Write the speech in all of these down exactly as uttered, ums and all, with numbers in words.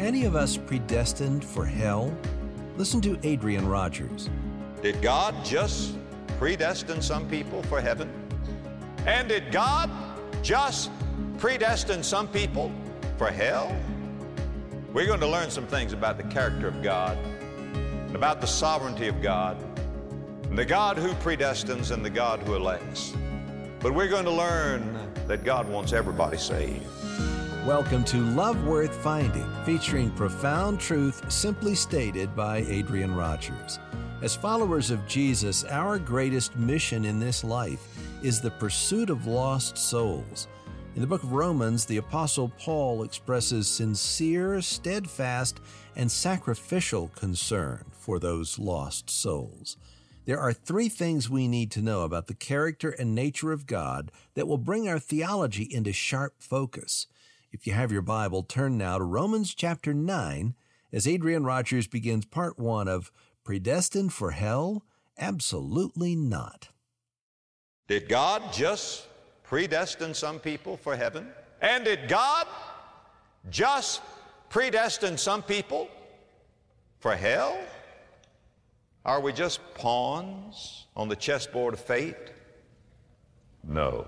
any of us predestined for hell? Listen to Adrian Rogers. Did God just predestine some people for heaven? And did God just predestine some people for hell? We're going to learn some things about the character of God, and about the sovereignty of God, and the God who predestines and the God who elects. But we're going to learn that God wants everybody saved. Welcome to Love Worth Finding, featuring profound truth simply stated by Adrian Rogers. As followers of Jesus, our greatest mission in this life is the pursuit of lost souls. In the book of Romans, the Apostle Paul expresses sincere, steadfast, and sacrificial concern for those lost souls. There are three things we need to know about the character and nature of God that will bring our theology into sharp focus. If you have your Bible, turn now to Romans chapter nine as Adrian Rogers begins part one of Predestined for Hell? Absolutely not. Did God just predestine some people for heaven? And did God just predestine some people for hell? Are we just pawns on the chessboard of fate? No.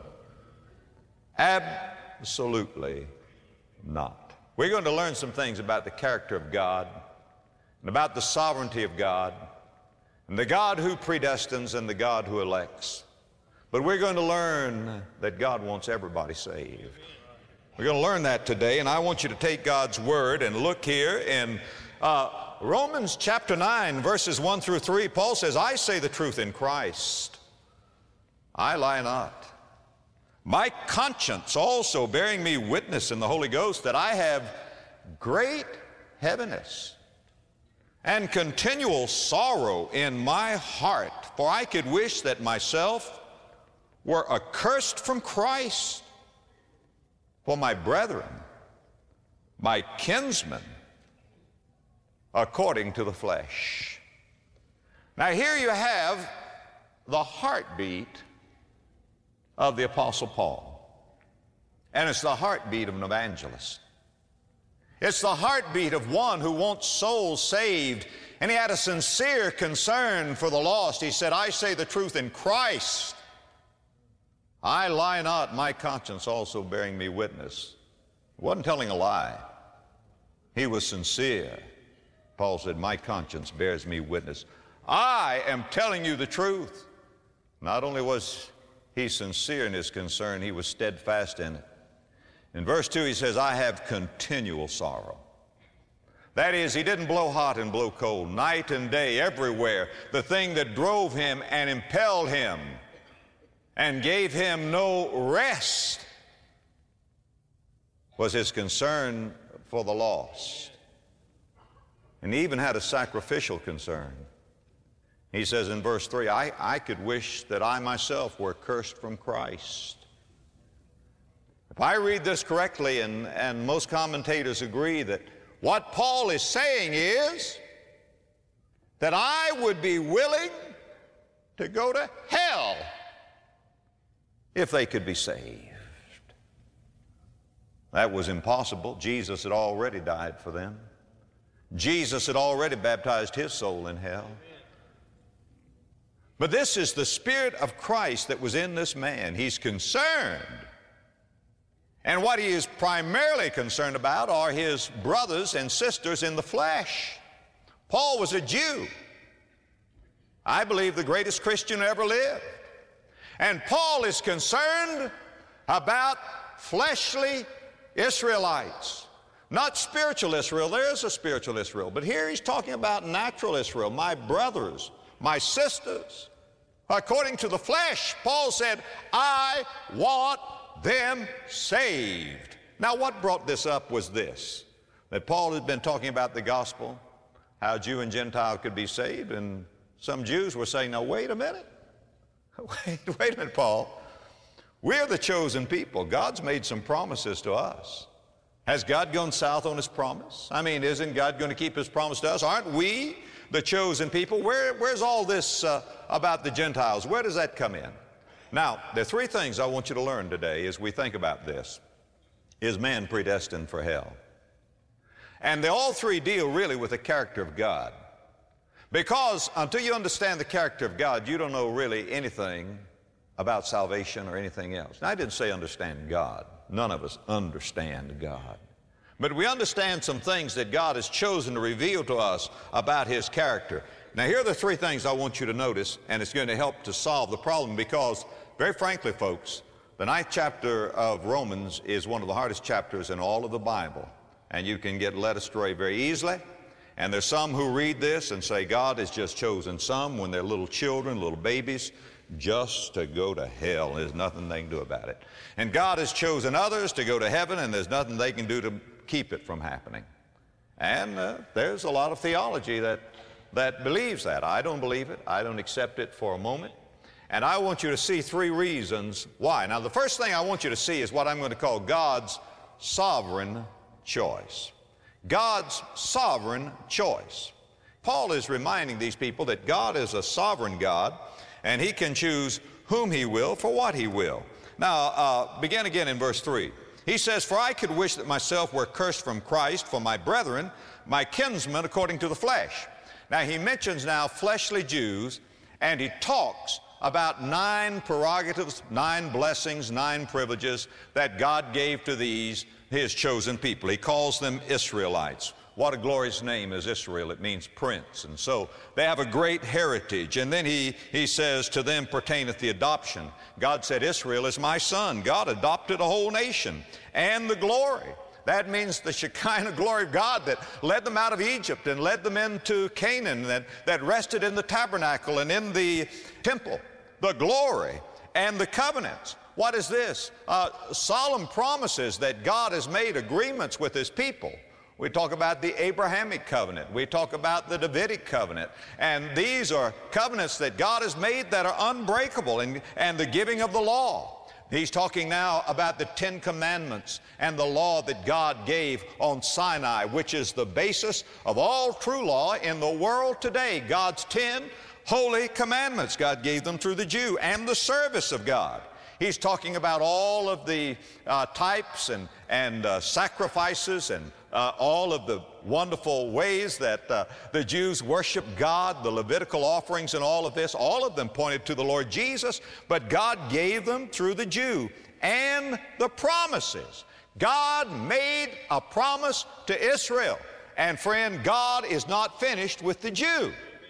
Absolutely not. We're going to learn some things about the character of God and about the sovereignty of God and the God who predestines and the God who elects. But we're going to learn that God wants everybody saved. We're going to learn that today, and I want you to take God's word and look here in uh, Romans chapter nine, verses one through three. Paul says, I say the truth in Christ. I lie not. My conscience also bearing me witness in the Holy Ghost that I have great heaviness and continual sorrow in my heart, for I could wish that myself were accursed from Christ for my brethren, my kinsmen, according to the flesh. Now here you have the heartbeat of the Apostle Paul. And it's the heartbeat of an evangelist. It's the heartbeat of one who wants souls saved, and he had a sincere concern for the lost. He said, I say the truth in Christ. I lie not, my conscience also bearing me witness. He wasn't telling a lie. He was sincere. Paul said, my conscience bears me witness. I am telling you the truth. Not only was he sincere in his concern, he was steadfast in it. In verse two, he says, I have continual sorrow. That is, he didn't blow hot and blow cold, night and day, everywhere. The thing that drove him and impelled him and gave him no rest was his concern for the lost. And he even had a sacrificial concern. He says in verse three, I, I could wish that I myself were cursed from Christ. If I read this correctly, and, and most commentators agree that what Paul is saying is that I would be willing to go to hell if they could be saved. That was impossible. Jesus had already died for them. Jesus had already baptized his soul in hell. But this is the Spirit of Christ that was in this man. He's concerned. And what he is primarily concerned about are his brothers and sisters in the flesh. Paul was a Jew. I believe the greatest Christian who ever lived. And Paul is concerned about fleshly Israelites. Not spiritual Israel. There is a spiritual Israel. But here he's talking about natural Israel. My brothers, my sisters. According to the flesh, Paul said, I want them saved. Now what brought this up was this, that Paul had been talking about the gospel, how Jew and Gentile could be saved, and some Jews were saying, now wait a minute. Wait, wait a minute, Paul. We're the chosen people. God's made some promises to us. Has God gone south on his promise? I mean, isn't God going to keep his promise to us? Aren't we the chosen people? Where, where's all this uh, about the Gentiles? Where does that come in? Now, there are three things I want you to learn today as we think about this. Is man predestined for hell? And they all three deal really with the character of God. Because until you understand the character of God, you don't know really anything about salvation or anything else. Now, I didn't say understand God. None of us understand God. But we understand some things that God has chosen to reveal to us about His character. Now, here are the three things I want you to notice, and it's going to help to solve the problem because, very frankly, folks, the ninth chapter of Romans is one of the hardest chapters in all of the Bible, and you can get led astray very easily. And there's some who read this and say God has just chosen some when they're little children, little babies, just to go to hell. There's nothing they can do about it. And God has chosen others to go to heaven, and there's nothing they can do to keep it from happening. And uh, there's a lot of theology that, that believes that. I don't believe it. I don't accept it for a moment. And I want you to see three reasons why. Now, the first thing I want you to see is what I'm going to call God's sovereign choice. God's sovereign choice. Paul is reminding these people that God is a sovereign God, and He can choose whom He will for what He will. Now, uh, begin again in verse three. He says, "For I could wish that myself were cursed from Christ for my brethren, my kinsmen according to the flesh." Now, he mentions now fleshly Jews, and he talks about nine prerogatives, nine blessings, nine privileges that God gave to these, His chosen people. He calls them Israelites. What a glorious name is Israel. It means prince. And so they have a great heritage. And then he, he says, "To them pertaineth the adoption." God said, "Israel is my son." God adopted a whole nation. And the glory. That means the Shekinah glory of God that led them out of Egypt and led them into Canaan, that, that rested in the tabernacle and in the temple. The glory and the covenants. What is this? Uh, solemn promises that God has made agreements with His people. We talk about the Abrahamic covenant. We talk about the Davidic covenant. And these are covenants that God has made that are unbreakable, and, and the giving of the law. He's talking now about the Ten Commandments and the law that God gave on Sinai, which is the basis of all true law in the world today. God's ten holy commandments. God gave them through the Jew, and the service of God. He's talking about all of the uh, types and, and uh, sacrifices and uh, all of the wonderful ways that uh, the Jews worship God, the Levitical offerings and all of this. All of them pointed to the Lord Jesus, but God gave them through the Jew. And the promises. God made a promise to Israel. And friend, God is not finished with the Jew.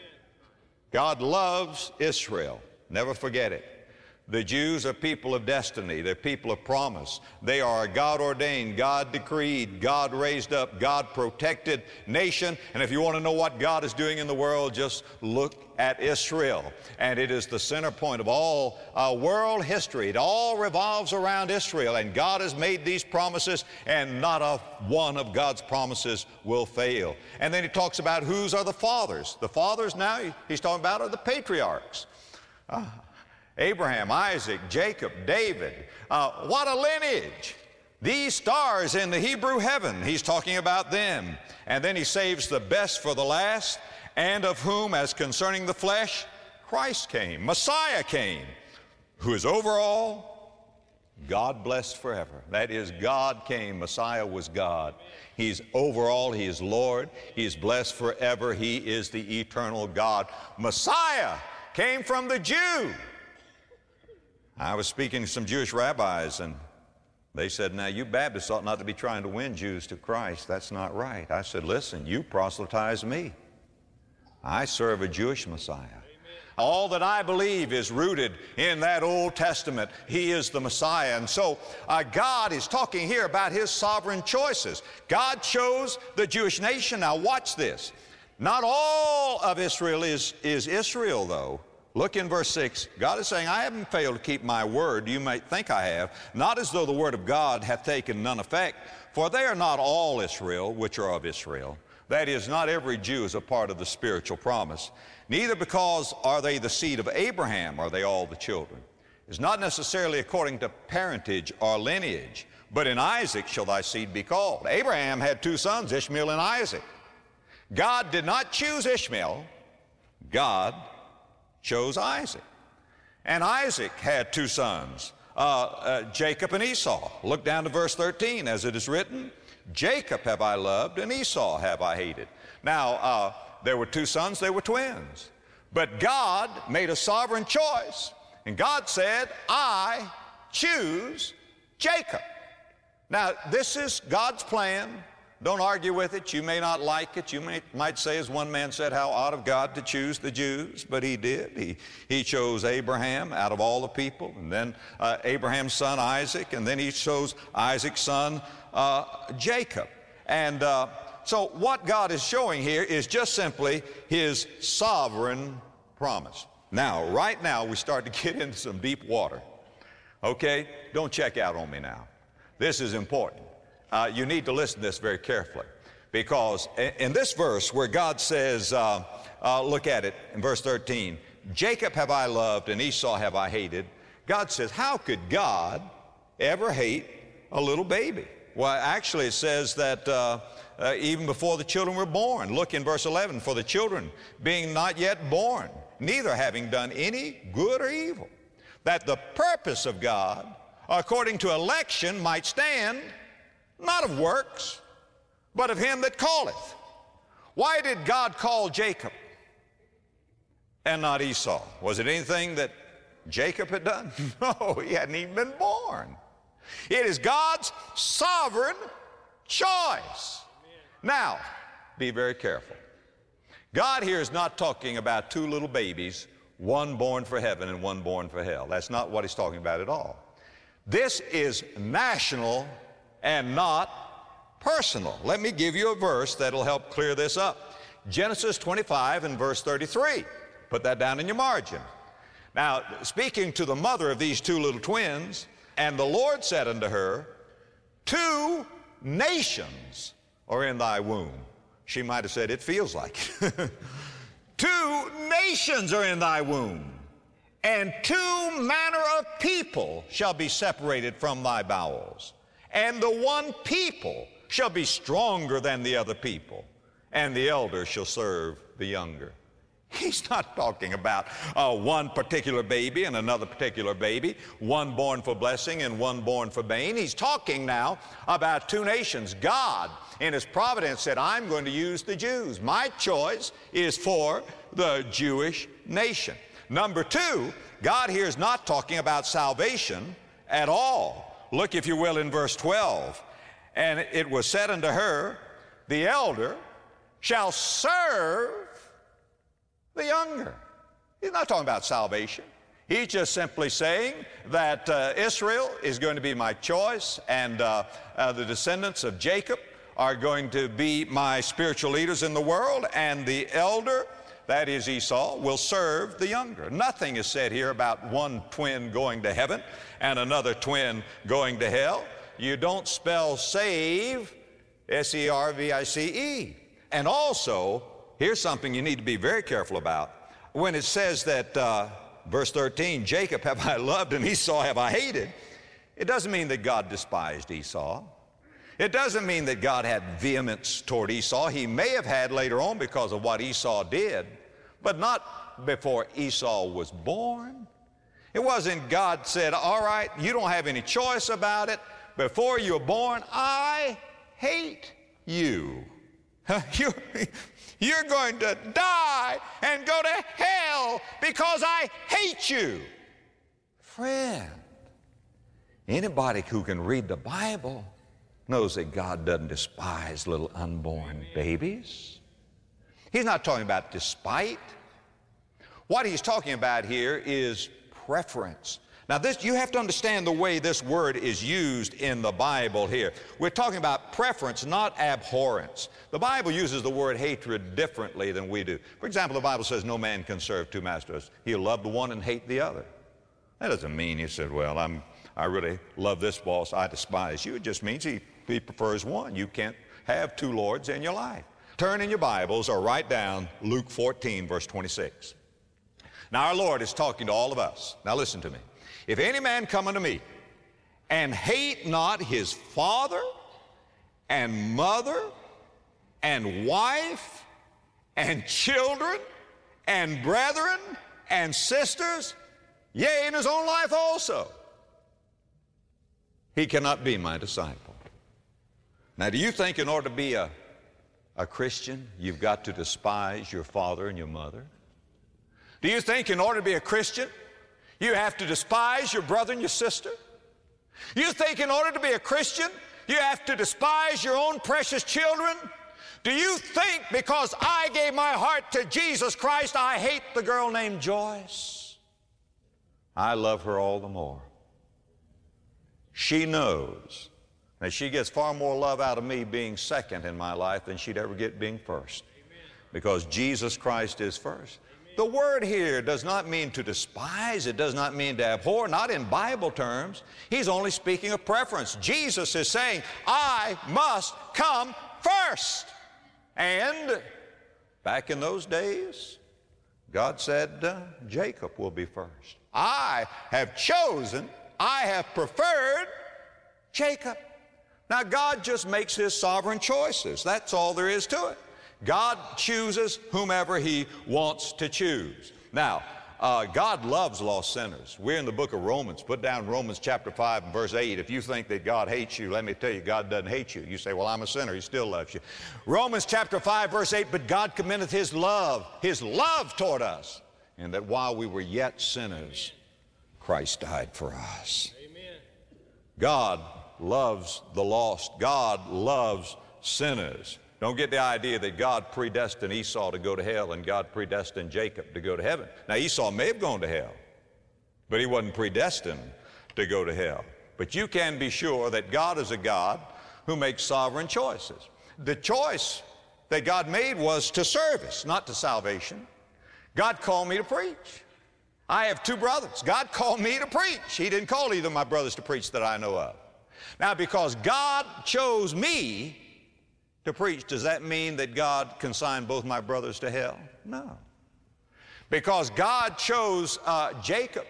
God loves Israel. Never forget it. The Jews are people of destiny. They're people of promise. They are a God-ordained, God-decreed, God-raised up, God-protected nation. And if you want to know what God is doing in the world, just look at Israel. And it is the center point of all uh, world history. It all revolves around Israel. And God has made these promises, and not a one of God's promises will fail. And then he talks about whose are the fathers. The fathers now he's talking about are the patriarchs. Uh, Abraham, Isaac, Jacob, David. Uh, what a lineage. These stars in the Hebrew heaven, he's talking about them. And then he saves the best for the last, and of whom, as concerning the flesh, Christ came, Messiah came, who is over all, God blessed forever. That is, God came, Messiah was God. He's over all, He is Lord, He is blessed forever, He is the eternal God. Messiah came from the Jew. I was speaking to some Jewish rabbis, and they said, "Now, you Baptists ought not to be trying to win Jews to Christ. That's not right." I said, "Listen, you proselytize me. I serve a Jewish Messiah. Amen. All that I believe is rooted in that Old Testament. He is the Messiah." And so uh, God is talking here about His sovereign choices. God chose the Jewish nation. Now, watch this. Not all of Israel is, is Israel, though. Look in verse six. God is saying, "I haven't failed to keep my word. You might think I have, not as though the word of God hath taken none effect. For they are not all Israel which are of Israel." That is, not every Jew is a part of the spiritual promise. "Neither because are they the seed of Abraham are they all the children." It's not necessarily according to parentage or lineage, but in Isaac shall thy seed be called. Abraham had two sons, Ishmael and Isaac. God did not choose Ishmael. God chose Isaac. And Isaac had two sons, uh, uh, Jacob and Esau. Look down to verse thirteen, as it is written, Jacob have I loved, and Esau have I hated. Now, uh, there were two sons, they were twins. But God made a sovereign choice, and God said, I choose Jacob. Now, this is God's plan. Don't argue with it. You may not like it. You may, might say, as one man said, how odd of God to choose the Jews, but he did. He, he chose Abraham out of all the people, and then uh, Abraham's son Isaac, and then he chose Isaac's son uh, Jacob. And uh, so what God is showing here is just simply his sovereign promise. Now, right now, we start to get into some deep water. Okay? Don't check out on me now. This is important. Uh, you need to listen to this very carefully, because in this verse where God says, uh, uh, look at it in verse thirteen, Jacob have I loved and Esau have I hated. God says, how could God ever hate a little baby? Well, actually it says that uh, uh, even before the children were born. Look in verse eleven, for the children being not yet born, neither having done any good or evil, that the purpose of God according to election might stand, not of works, but of him that calleth. Why did God call Jacob and not Esau? Was it anything that Jacob had done? No, he hadn't even been born. It is God's sovereign choice. Now, be very careful. God here is not talking about two little babies, one born for heaven and one born for hell. That's not what he's talking about at all. This is national and not personal. Let me give you a verse that'll help clear this up. Genesis twenty-five and verse thirty-three. Put that down in your margin. Now, speaking to the mother of these two little twins, and the Lord said unto her, two nations are in thy womb. She might have said, it feels like it. Two nations are in thy womb, and two manner of people shall be separated from thy bowels. And the one people shall be stronger than the other people, and the elder shall serve the younger. He's not talking about uh, one particular baby and another particular baby, one born for blessing and one born for bane. He's talking now about two nations. God, in his providence, said, I'm going to use the Jews. My choice is for the Jewish nation. Number two, God here is not talking about salvation at all. Look, if you will, in verse twelve. And it was said unto her, the elder shall serve the younger. He's not talking about salvation. He's just simply saying that uh, Israel is going to be my choice, and uh, uh, the descendants of Jacob are going to be my spiritual leaders in the world, and the elder, that is Esau, will serve the younger. Nothing is said here about one twin going to heaven and another twin going to hell. You don't spell save, S E R V I C E. And also, here's something you need to be very careful about. When it says that, uh, verse thirteen, Jacob have I loved and Esau have I hated, it doesn't mean that God despised Esau. It doesn't mean that God had vehemence toward Esau. He may have had later on because of what Esau did, but not before Esau was born. It wasn't God said, all right, you don't have any choice about it. Before you're born, I hate you. You're, you're going to die and go to hell because I hate you. Friend, anybody who can read the Bible knows that God doesn't despise little unborn babies. He's not talking about despite. What he's talking about here is preference. Now this, you have to understand the way this word is used in the Bible here. We're talking about preference, not abhorrence. The Bible uses the word hatred differently than we do. For example, the Bible says no man can serve two masters. He'll love the one and hate the other. That doesn't mean he said, well, I'm, I really love this boss, I despise you. It just means he, he prefers one. You can't have two lords in your life. Turn in your Bibles or write down Luke fourteen, verse twenty-six. Now our Lord is talking to all of us. Now listen to me. If any man come unto me and hate not his father and mother and wife and children and brethren and sisters, yea, in his own life also, he cannot be my disciple. Now, do you think in order to be a, a Christian, you've got to despise your father and your mother? Do you think in order to be a Christian, you have to despise your brother and your sister? You think in order to be a Christian, you have to despise your own precious children? Do you think because I gave my heart to Jesus Christ, I hate the girl named Joyce? I love her all the more. She knows that she gets far more love out of me being second in my life than she'd ever get being first. Amen. Because Jesus Christ is first. Amen. The word here does not mean to despise. It does not mean to abhor, not in Bible terms. He's only speaking of preference. Jesus is saying, I must come first. And back in those days, God said, uh, Jacob will be first. I have chosen, I have preferred Jacob. Now, God just makes his sovereign choices. That's all there is to it. God chooses whomever he wants to choose. Now, uh, God loves lost sinners. We're in the book of Romans. Put down Romans chapter five and verse eight. If you think that God hates you, let me tell you, God doesn't hate you. You say, well, I'm a sinner. He still loves you. Romans chapter five, verse eight, but God commendeth his love, his love toward us, and that while we were yet sinners, Christ died for us. Amen. God loves the lost. God loves sinners. Don't get the idea that God predestined Esau to go to hell and God predestined Jacob to go to heaven. Now, Esau may have gone to hell, but he wasn't predestined to go to hell. But you can be sure that God is a God who makes sovereign choices. The choice that God made was to service, not to salvation. God called me to preach. I have two brothers. God called me to preach. He didn't call either of my brothers to preach that I know of. Now, because God chose me to preach, does that mean that God consigned both my brothers to hell? No. Because God chose uh, Jacob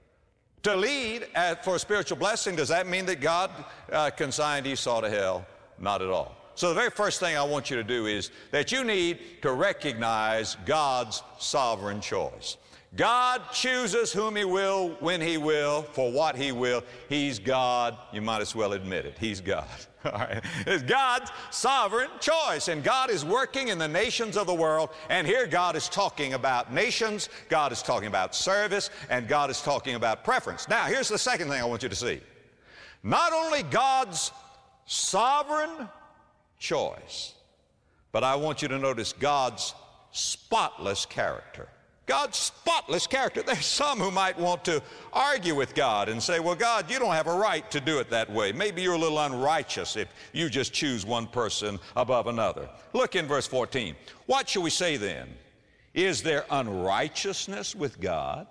to lead uh, for a spiritual blessing, does that mean that God uh, consigned Esau to hell? Not at all. So the very first thing I want you to do is that you need to recognize God's sovereign choice. God chooses whom he will, when he will, for what he will. He's God. You might as well admit it. He's God. All right. It's God's sovereign choice. And God is working in the nations of the world. And here God is talking about nations. God is talking about service. And God is talking about preference. Now, here's the second thing I want you to see. Not only God's sovereign choice, but I want you to notice God's spotless character. God's spotless character. There's some who might want to argue with God and say, well, God, you don't have a right to do it that way. Maybe you're a little unrighteous if you just choose one person above another. Look in verse fourteen. What shall we say then? Is there unrighteousness with God?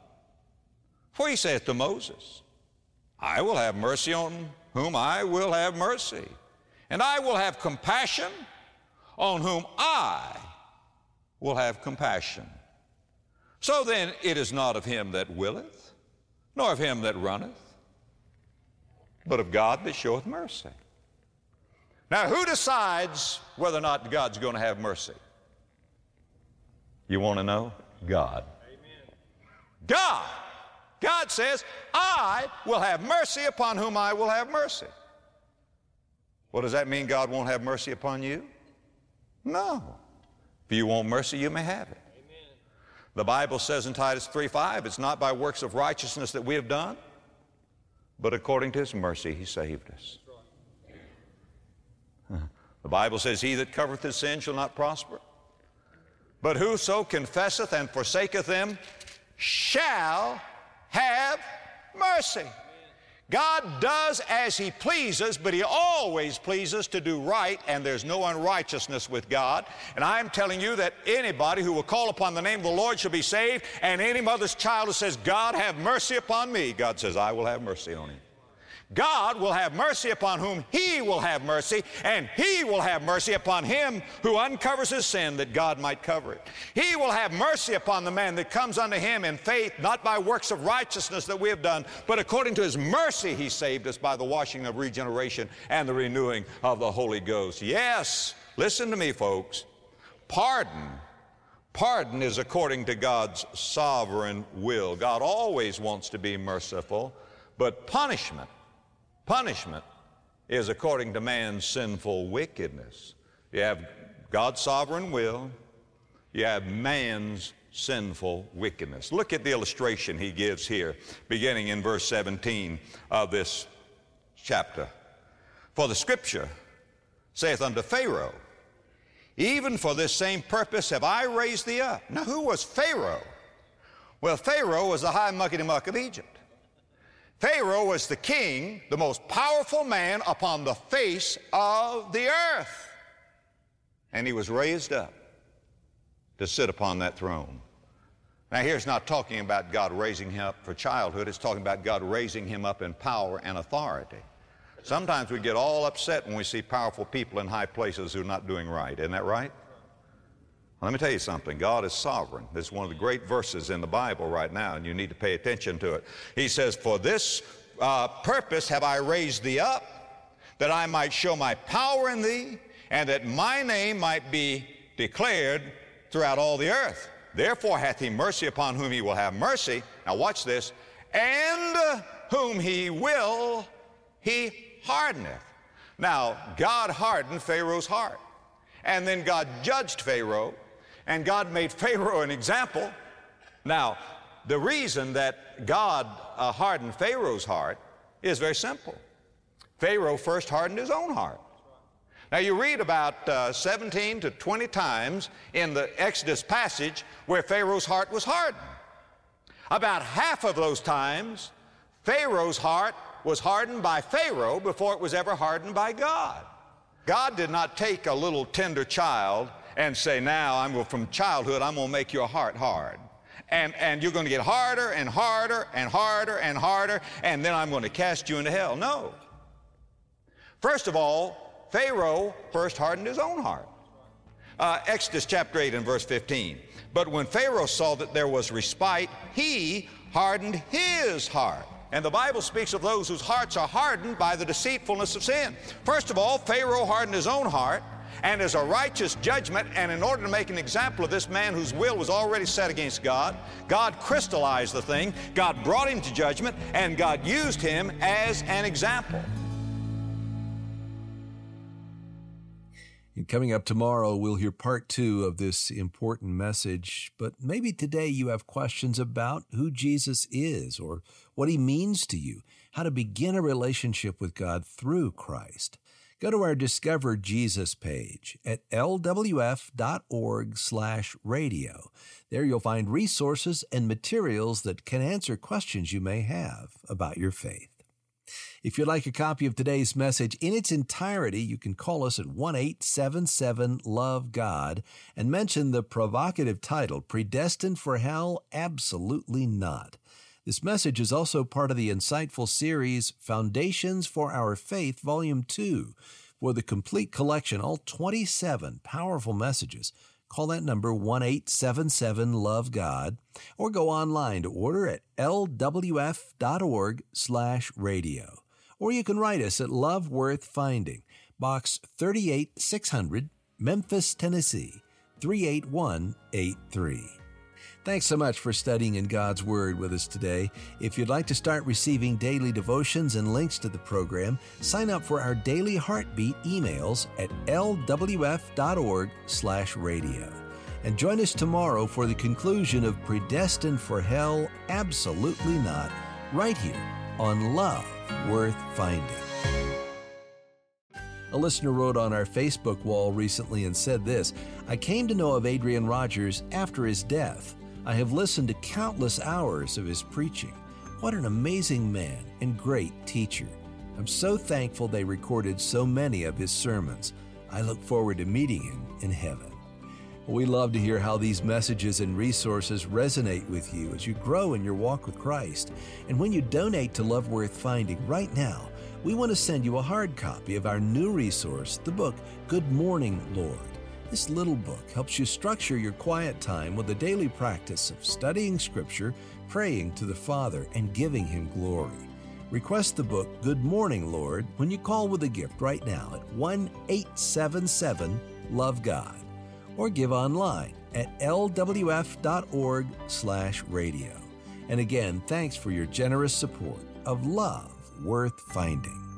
For he saith to Moses, I will have mercy on whom I will have mercy, and I will have compassion on whom I will have compassion. So then it is not of him that willeth, nor of him that runneth, but of God that showeth mercy. Now, who decides whether or not God's going to have mercy? You want to know? God. Amen. God. God says, I will have mercy upon whom I will have mercy. Well, does that mean God won't have mercy upon you? No. If you want mercy, you may have it. The Bible says in Titus three five, it's not by works of righteousness that we have done, but according to his mercy he saved us. The Bible says, he that covereth his sin shall not prosper, but whoso confesseth and forsaketh them shall have mercy. God does as he pleases, but he always pleases to do right, and there's no unrighteousness with God. And I'm telling you that anybody who will call upon the name of the Lord shall be saved, and any mother's child who says, God, have mercy upon me, God says, I will have mercy on him. God will have mercy upon whom he will have mercy, and he will have mercy upon him who uncovers his sin that God might cover it. He will have mercy upon the man that comes unto him in faith, not by works of righteousness that we have done, but according to his mercy he saved us by the washing of regeneration and the renewing of the Holy Ghost. Yes, listen to me, folks. Pardon. Pardon is according to God's sovereign will. God always wants to be merciful, but punishment punishment is according to man's sinful wickedness. You have God's sovereign will, you have man's sinful wickedness. Look at the illustration he gives here, beginning in verse seventeen of this chapter. For the Scripture saith unto Pharaoh, even for this same purpose have I raised thee up. Now, who was Pharaoh? Well, Pharaoh was the high muckety-muck of Egypt. Pharaoh was the king, the most powerful man upon the face of the earth. And he was raised up to sit upon that throne. Now, here's not talking about God raising him up for childhood. It's talking about God raising him up in power and authority. Sometimes we get all upset when we see powerful people in high places who are not doing right. Isn't that right? Well, let me tell you something. God is sovereign. This is one of the great verses in the Bible right now, and you need to pay attention to it. He says, for this uh, purpose have I raised thee up, that I might show my power in thee, and that my name might be declared throughout all the earth. Therefore hath he mercy upon whom he will have mercy. Now watch this. And whom he will, he hardeneth. Now, God hardened Pharaoh's heart. And then God judged Pharaoh, and God made Pharaoh an example. Now, the reason that God uh, hardened Pharaoh's heart is very simple. Pharaoh first hardened his own heart. Now, you read about uh, seventeen to twenty times in the Exodus passage where Pharaoh's heart was hardened. About half of those times, Pharaoh's heart was hardened by Pharaoh before it was ever hardened by God. God did not take a little tender child and say, now, I'm from childhood, I'm going to make your heart hard. And, and you're going to get harder and harder and harder and harder, and then I'm going to cast you into hell. No. First of all, Pharaoh first hardened his own heart. Uh, Exodus chapter eight and verse fifteen. But when Pharaoh saw that there was respite, he hardened his heart. And the Bible speaks of those whose hearts are hardened by the deceitfulness of sin. First of all, Pharaoh hardened his own heart, and as a righteous judgment, and in order to make an example of this man whose will was already set against God, God crystallized the thing, God brought him to judgment, and God used him as an example. And coming up tomorrow, we'll hear part two of this important message. But maybe today you have questions about who Jesus is or what he means to you, how to begin a relationship with God through Christ. Go to our Discover Jesus page at l w f dot org slash radio. There you'll find resources and materials that can answer questions you may have about your faith. If you'd like a copy of today's message in its entirety, you can call us at one eight seven seven love God and mention the provocative title, Predestined for Hell? Absolutely Not. This message is also part of the insightful series, Foundations for Our Faith, Volume two. For the complete collection, all twenty-seven powerful messages, call that number one eight seven seven love God, or go online to order at l w f dot org slash radio. Or you can write us at Love Worth Finding, Box thirty-eight six hundred, Memphis, Tennessee, three eight one eight three. Thanks so much for studying in God's Word with us today. If you'd like to start receiving daily devotions and links to the program, sign up for our daily heartbeat emails at l w f dot org slash radio. And join us tomorrow for the conclusion of Predestined for Hell? Absolutely Not, right here on Love Worth Finding. A listener wrote on our Facebook wall recently and said this, I came to know of Adrian Rogers after his death. I have listened to countless hours of his preaching. What an amazing man and great teacher. I'm so thankful they recorded so many of his sermons. I look forward to meeting him in heaven. We love to hear how these messages and resources resonate with you as you grow in your walk with Christ. And when you donate to Love Worth Finding right now, we want to send you a hard copy of our new resource, the book, Good Morning, Lord. This little book helps you structure your quiet time with a daily practice of studying Scripture, praying to the Father, and giving Him glory. Request the book, Good Morning, Lord, when you call with a gift right now at one eight seven seven love God. Or give online at l w f dot org slash radio. And again, thanks for your generous support of Love Worth Finding.